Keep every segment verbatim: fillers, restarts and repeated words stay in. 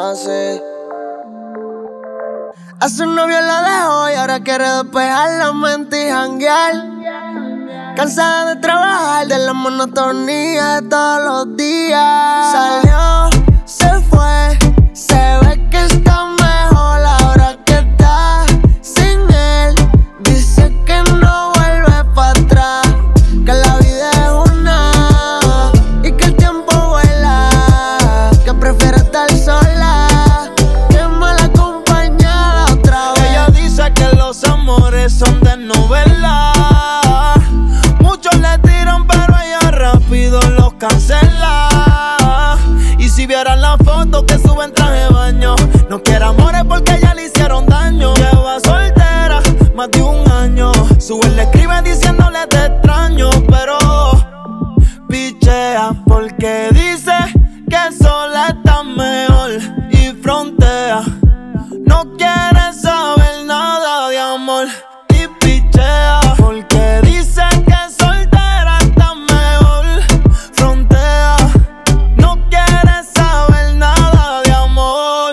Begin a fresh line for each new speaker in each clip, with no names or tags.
nace. A su novio la dejó y ahora quiere despejar la mente y janguear. Cansada de trabajar, de la monotonía de todos los días. Salió, se fue, se ve que está mejor ahora que está sin él. Dice que no vuelve para atrás, que la vida es una y que el tiempo vuela, que prefiere estar sola que mal acompañada otra vez.
Ella dice que los amores son de novela. Muchos le tiran pero ella rápido los cancela. Y si vieran la foto que sube en traje de baño, no quiere amores porque ya le hicieron daño. Lleva soltera más de un año. Su él le escribe diciéndole te extraño, pero pichea porque dice que sola está mejor y frontea. No quiere saber nada de amor y pichea porque dice que soltera está mejor, frontea. No quiere saber nada de amor.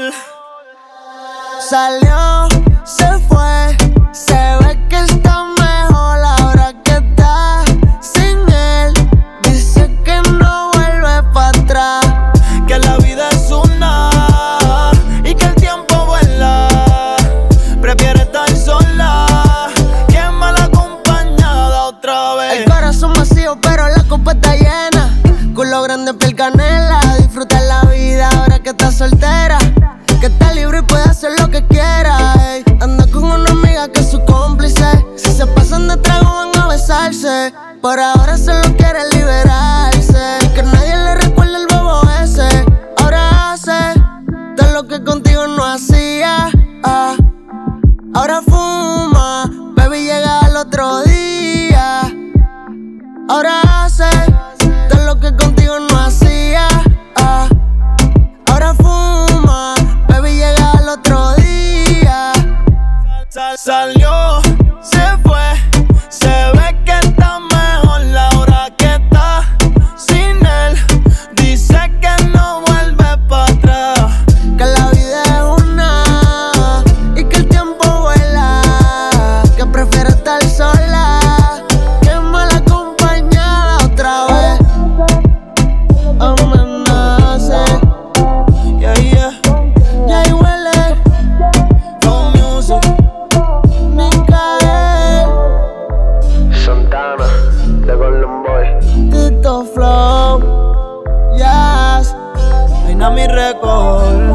Salió, se fue, se ve que está mejor ahora que está sin él. Dice que no vuelve para atrás,
Que la vida es una y que el tiempo vuela. Prefiere estar sola que mal acompañada otra vez.
el corazón vacío pero la copa está llena. Culo grande, piel canela, disfruta la vida ahora que está soltera. Que está libre y puede hacer lo que quiera, ey. Anda con una amiga que es su cómplice. Si se pasan de trago van a besarse. Por ahora solo quiere liberarse y que nadie le recuerde el bobo ese. Ahora hace todo lo que contigo no hacía, ah. Ahora fuma, baby llega al otro día. Ahora hace todo lo que contigo no hacía, ah. Ahora fuma, baby llega al otro día.
Sal- Salió, se fue, se ve que está mejor ahora que está sin él. Dice que no vuelve para atrás,
Que la vida es una y que el tiempo vuela, que prefiere estar sola que mal acompañada otra vez. Amenace,
yeah, yeah.
y ahí huele
Flow Music.
Micael,
Santana, de Golden Boy.
Tito Flow, Jazz.
Reina mi récord.